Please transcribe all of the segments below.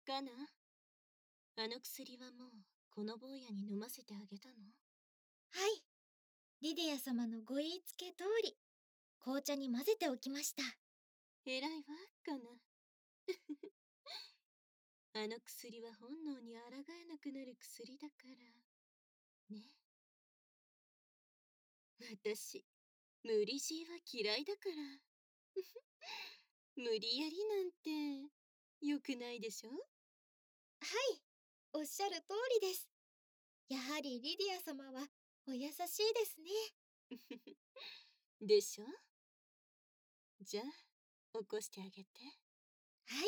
かな。あの薬はもうこの坊やに飲ませてあげたの？ はい。リディア様のご言いつけ通り、紅茶に混ぜておきました。 偉いわ、かな。あの薬は本能に抗えなくなる薬だから。ね。私、無理強いは嫌いだから。無理やりなんて、良くないでしょ？ はい。おっしゃる通りです。やはりリディア様はお優しいですね。 でしょ？じゃあ、起こしてあげて。 はい。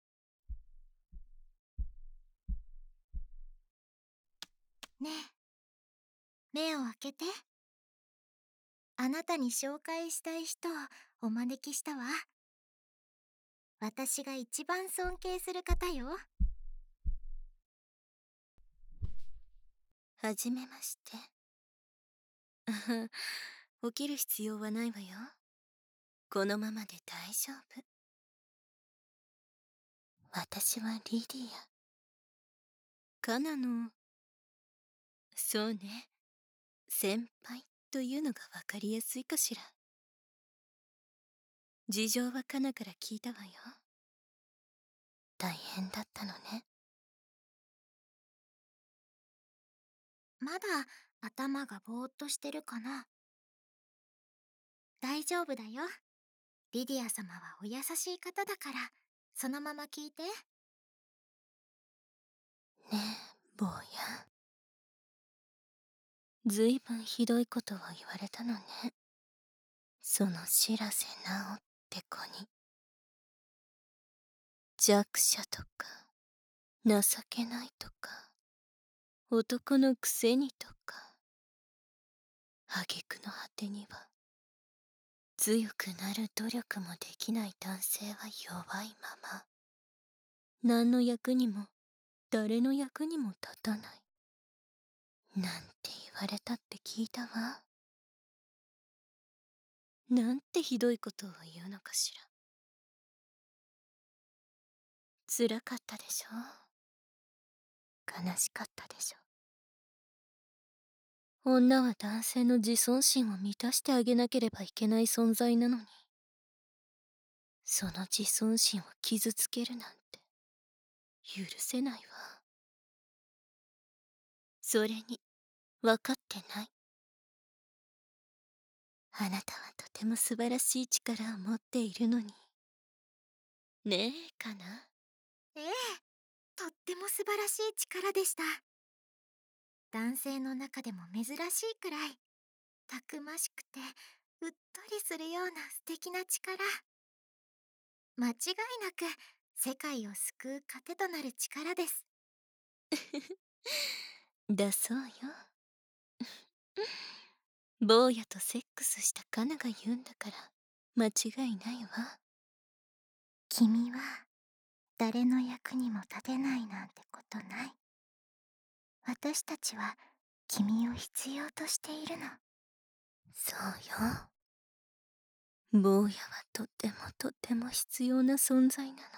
ねえ、目を開けて。あなたに紹介したい人をお招きしたわ。私が一番尊敬する方よ。 はじめまして。起きる必要はないわよ。このままで大丈夫。私はリディア。カナの、そうね、先輩というのがわかりやすいかしら。事情はカナから聞いたわよ。大変だったのね。 まだ頭がぼーっとしてるかな。大丈夫だよ。リディア様はお優しい方だから、そのまま聞いて。 ねえ、坊や。ずいぶんひどいことを言われたのね。その白瀬直って子に。弱者とか、情けないとか、男のくせにとか。挙句の果てには、強くなる努力もできない男性は弱いまま、何の役にも、誰の役にも立たない。なんて言われたって聞いたわ。なんてひどいことを言うのかしら。辛かったでしょう。悲しかったでしょう。女は男性の自尊心を満たしてあげなければいけない存在なのに、その自尊心を傷つけるなんて、許せないわ。それに、分かってない。あなたはとても素晴らしい力を持っているのに。ねえ、かな。 ええ、とっても素晴らしい力でした。男性の中でも珍しいくらい、たくましくて、うっとりするような素敵な力。間違いなく、世界を救う糧となる力です。 だそうよ。坊やとセックスしたカナが言うんだから間違いないわ。 君は、誰の役にも立てないなんてことない。私たちは、君を必要としているの。 そうよ。坊やはとてもとても必要な存在なの。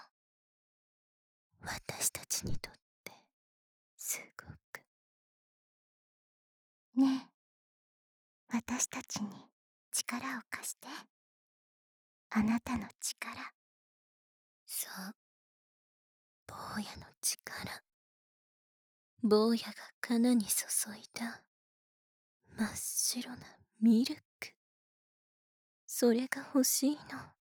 私たちにとって、すごく。 ねえ、私たちに力を貸して。あなたの力。 そう。坊やの力。坊やがカナに注いだ真っ白なミルク。それが欲しいの。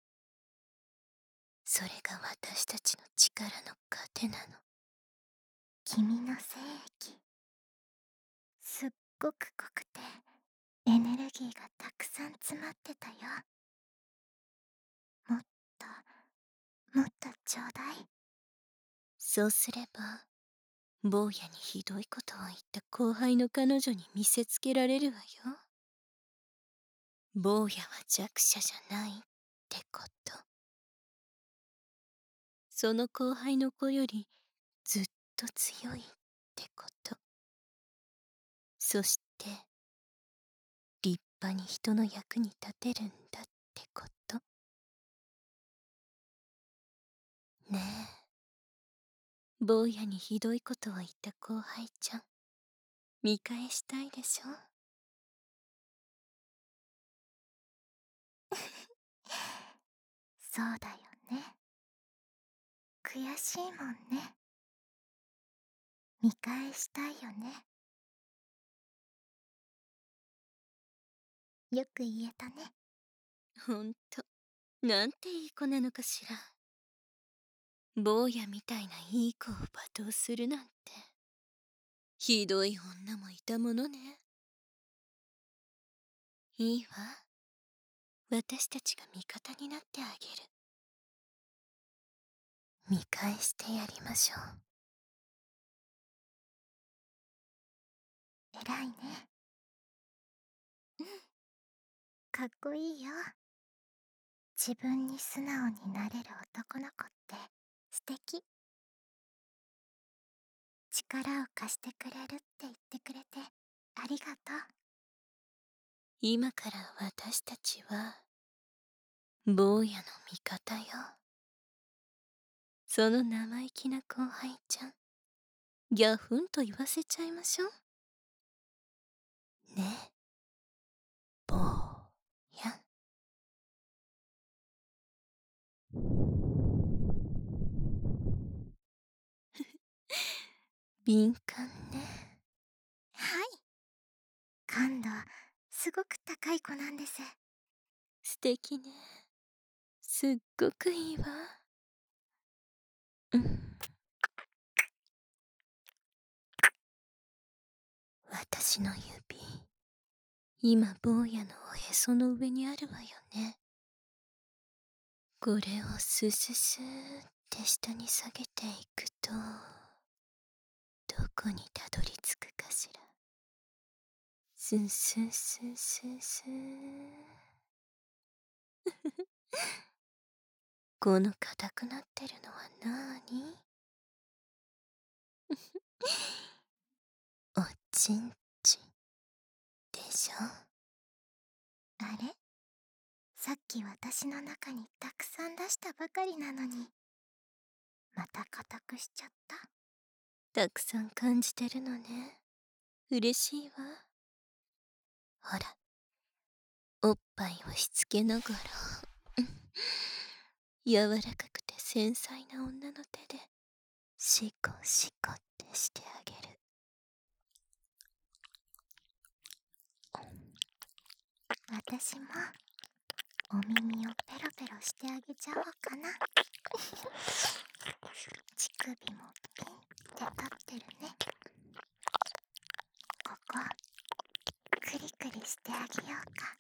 それが私たちの力の糧なの。 君の精液。すっごく濃くて、エネルギーがたくさん詰まってたよ。もっと、もっとちょうだい。 そうすれば、坊やにひどいことを言った後輩の彼女に見せつけられるわよ。坊やは弱者じゃないってこと。その後輩の子よりずっと強いってこと。そして、立派に人の役に立てるんだってこと。ねえ。 坊やにひどいことを言った後輩ちゃん、見返したいでしょ。 そうだよね。悔しいもんね。見返したいよね。よく言えたね。 ほんと、なんていい子なのかしら。坊やみたいないい子を罵倒するなんて。ひどい女もいたものね。いいわ。私たちが味方になってあげる。見返してやりましょう。 偉いね。うん。かっこいいよ。自分に素直になれる男の子って素敵。力を貸してくれるって言ってくれてありがとう。 今から私たちは坊やの味方よ。その生意気な後輩ちゃん、ギャフンと言わせちゃいましょう。ねえ、坊や。敏感ね。 はい。感度すごく高い子なんです。 素敵ね。すっごくいいわ。うん。私の指、今坊やのおへその上にあるわよね。これをスススーって下に下げていくと、どこにたどり着くかしら。スススススー。この硬くなってるのはなーに？おちんちんでしょ。 あれ、さっき私の中にたくさん出したばかりなのに、また硬くしちゃった。 たくさん感じてるのね。嬉しいわ。ほら、おっぱいをしつけながら、柔らかくて繊細な女の手でシコシコってしてあげる。 私もお耳をペロペロしてあげちゃおうかな。乳首もピンって立ってるね。ここクリクリしてあげようか。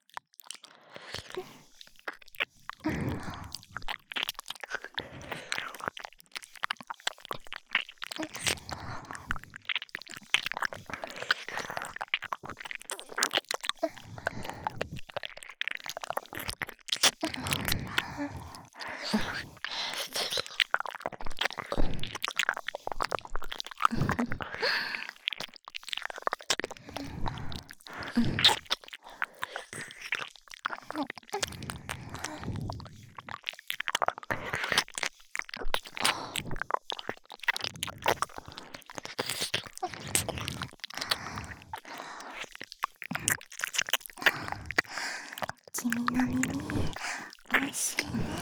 君の耳おいしいね。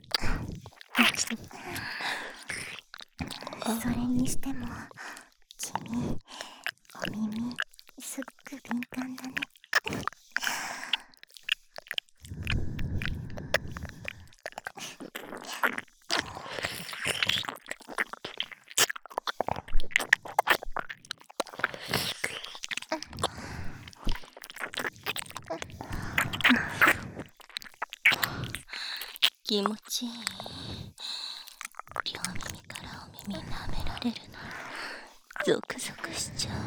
それにしても君お耳すっごく敏感だね。 気持ちいい。両耳からお耳舐められるのゾクゾクしちゃう。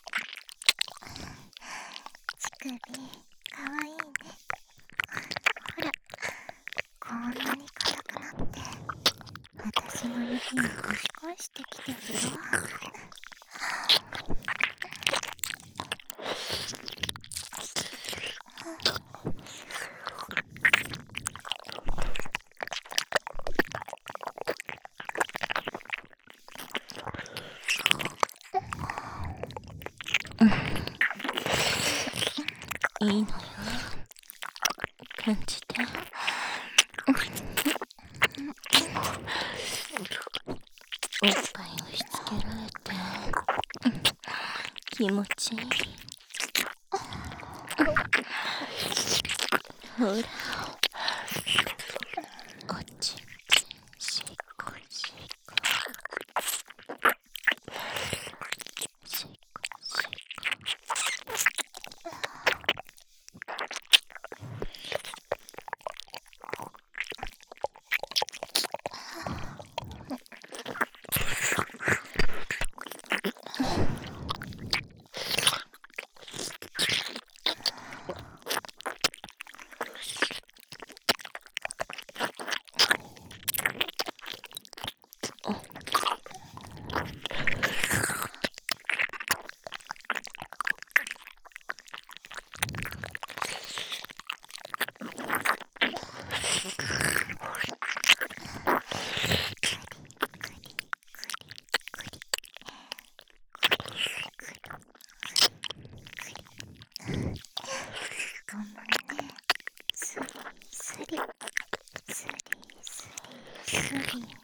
乳首かわいいね。 いい子少してきてるよ。 いいのよ。感じて。おっぱい押し付けられて気持ちいい。ほら、おちんちんしっこしっこしっこしっ頑張れね。スリスリスリスリスリスリ。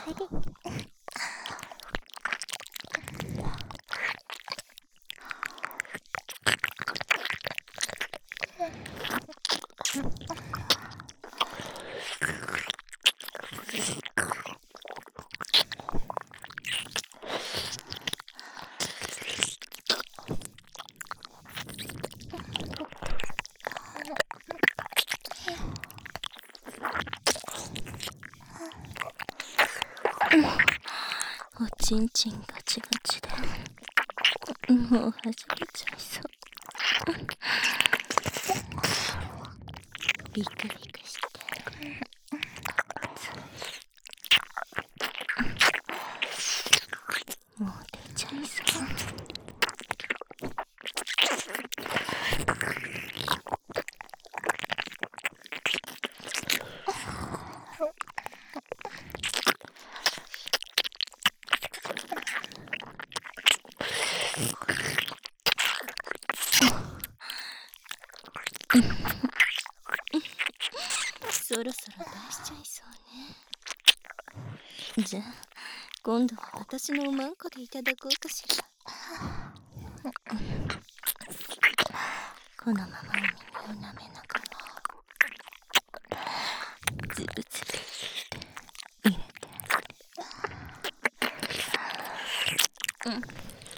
おちんちんガチガチでもうはじけちゃいそう。ビクビクしてもう出ちゃいそう。そろそろ出しちゃいそうね。じゃあ今度は私のおまんこでいただこうかしら。このままお耳を舐めながらズブズブって入れてあげる。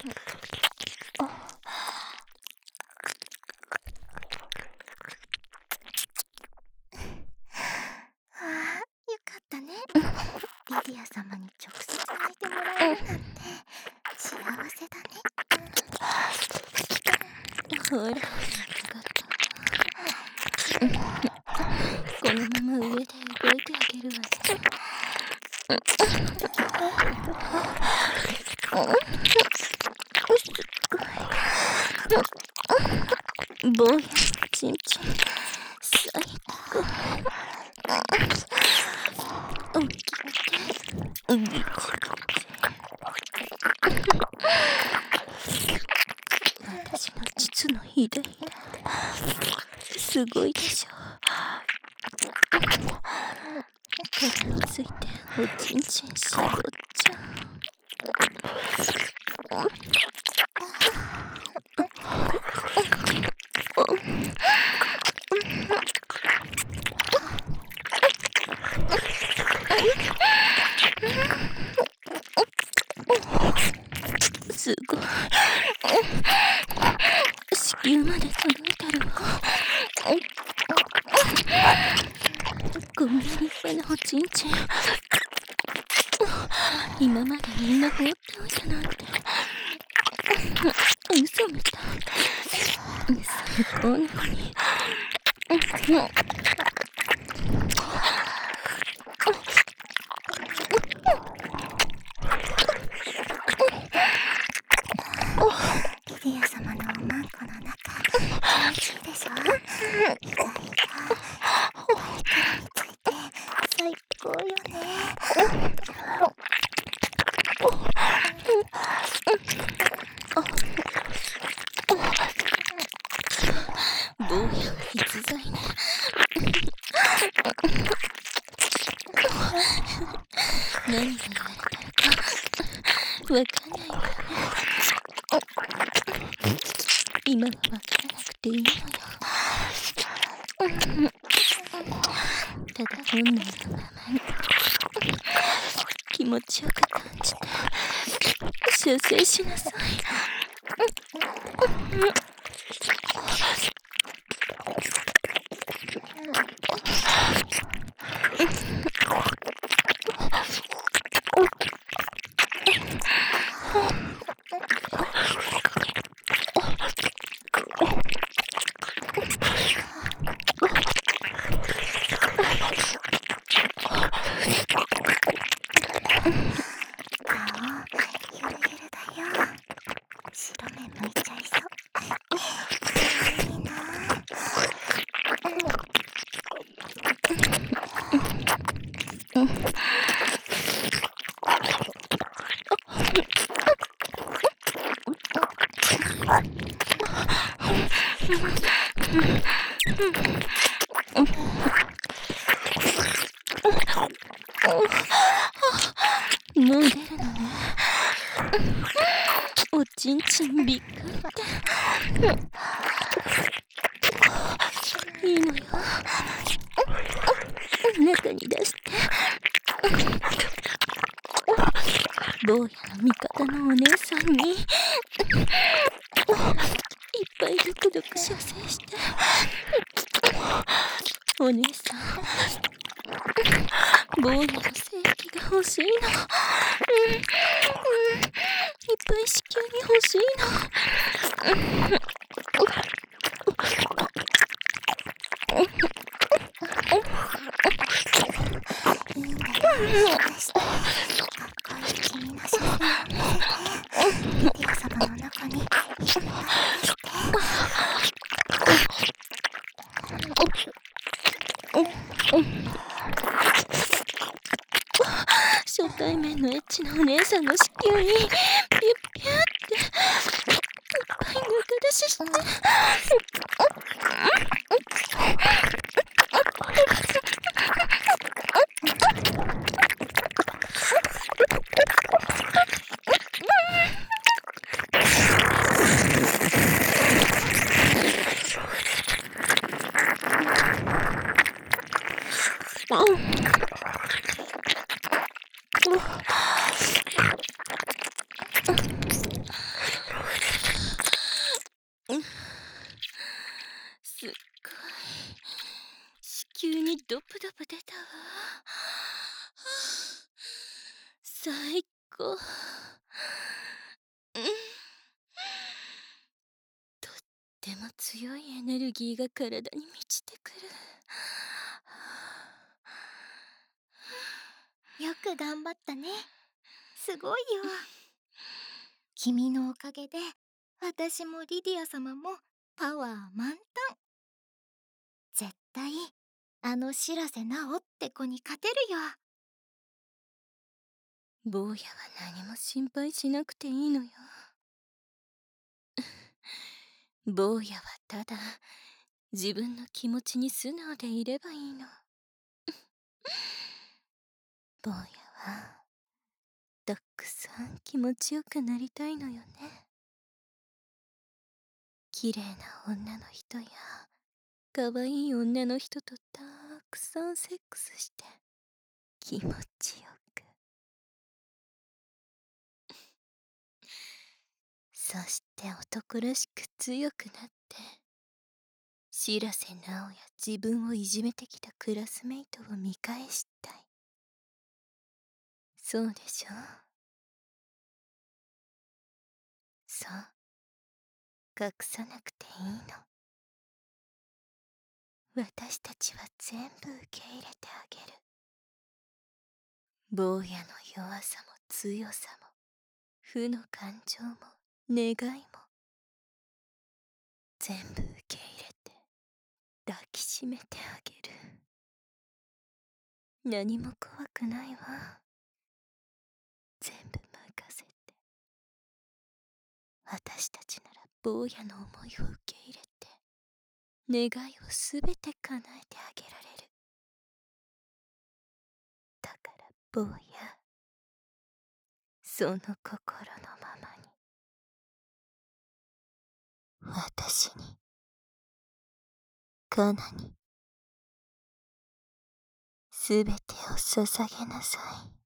ああ、よかったね。リディア様に直接泣いてもらえるなんて幸せだね。 ほら、かかった。このまま上で動いてあげるわね。坊やのちんちん最高。おっきくてギチギチ。私の膣のひだひだすごいでしょ。かぶついておちんちんしぼっちゃう。すごい。子宮まで届いてるわ。こんな立派なおちんちん今までみんな放っておいたなんて嘘みたい。最高なのに。 意外が前からについて最高よね。 坊やは逸材ね。何を言われたのかわかんないわよね。今はわからなくていいのよ。ただ本能のままに気持ちよく感じて修正しなさい。 ゆるゆるだよ。白目向いちゃいそう。いいな。 もう出るのね。おちんちんびっくりって。いいのよ。中に出して。坊やの味方のお姉さんにいっぱいドクドク射精して。お姉さん、坊やの精液が欲しいの。いっぱい子宮に欲しいの。 いいんだよ。出して。かっこいい君の写真を見せて。リディオ様の中にいっぱいして。 初対面のエッチなお姉さんの子宮にピュッピュッっていっぱいぬか出しして。すっごい子宮にドプドプ出たわ。最高。とっても強いエネルギーが体に満ちてくる。 よく頑張ったね。すごいよ。君のおかげで私もリディア様もパワー満タン。絶対あの白瀬直って子に勝てるよ。 坊やは何も心配しなくていいのよ。坊やはただ自分の気持ちに素直でいればいいの。坊やはたくさん気持ちよくなりたいのよね。綺麗な女の人や可愛い女の人とたくさんセックスして気持ちよく。そして男らしく強くなって白瀬直や自分をいじめてきたクラスメイトを見返したい。そうでしょ。そう隠さなくていいの。私たちは全部受け入れてあげる。坊やの弱さも強さも負の感情も願いも全部受け入れてしめてあげる。何も怖くないわ。全部任せて。私たちなら坊やの思いを受け入れて、願いをすべて叶えてあげられる。だから坊や、その心のままに。私に、カナに、すべてを捧げなさい。